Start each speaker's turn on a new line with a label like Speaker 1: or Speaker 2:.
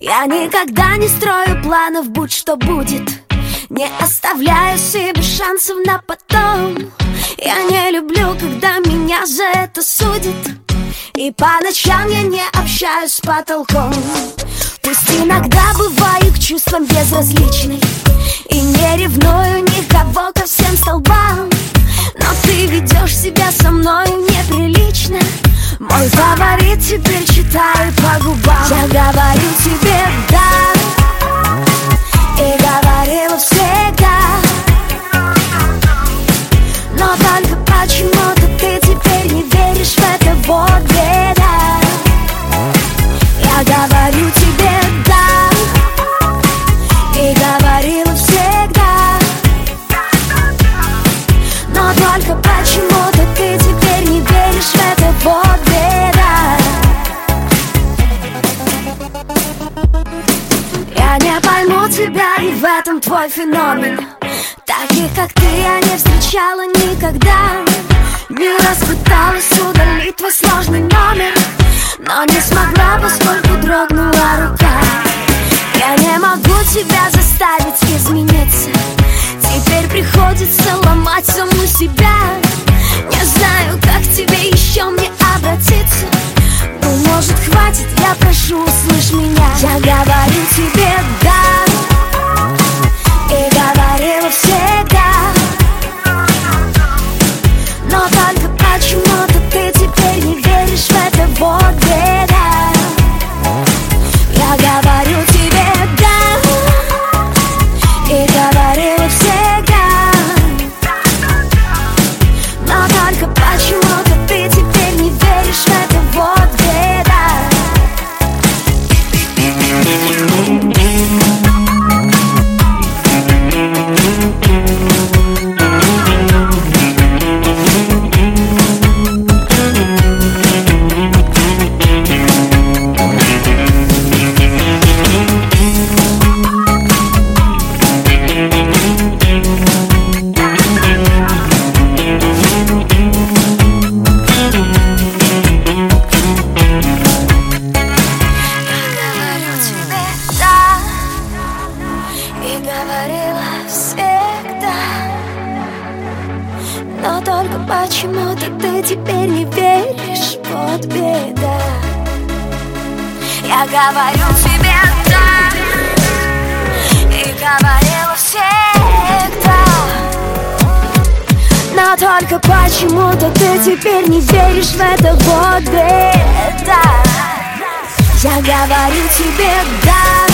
Speaker 1: Я никогда не строю планов, будь что будет. Не оставляю себе шансов на потом. Я не люблю, когда меня за это судят. И по ночам я не общаюсь с потолком. Пусть иногда бываю к чувствам безразличной и не ревную никого ко всем столбам, но ты ведешь себя со мной неприлично. Мой фаворит теперь читаю по губам. Я говорю тебе да, и говорила всегда, но только почему-то ты теперь не веришь в это, вот беда. Я говорю тебе да, и говорила всегда, но только почему-то ты теперь не веришь в это, вот беда. Я не пойму тебя, и в этом твой феномен. Таких, как ты, я не встречала никогда. Не раз пыталась удалить твой сложный номер, но не смогла, поскольку дрогнула рука. Я не могу тебя заставить измениться. Теперь приходится ломать саму себя. Не знаю, как к тебе еще мне обратиться. Ну, может, хватит, я прошу, услышь меня. Я говорю тебе да, и говорила всегда, но только почему-то ты теперь не веришь в это, вот беда. Я говорю тебе да, и говорила всегда, но только почему-то ты теперь не веришь в это, вот беда. Говорила всегда, но только почему-то ты теперь не веришь, вот беда. Я говорю тебе да, и говорила всегда, но только почему-то ты теперь не веришь в это, вот беда. Я говорю тебе да,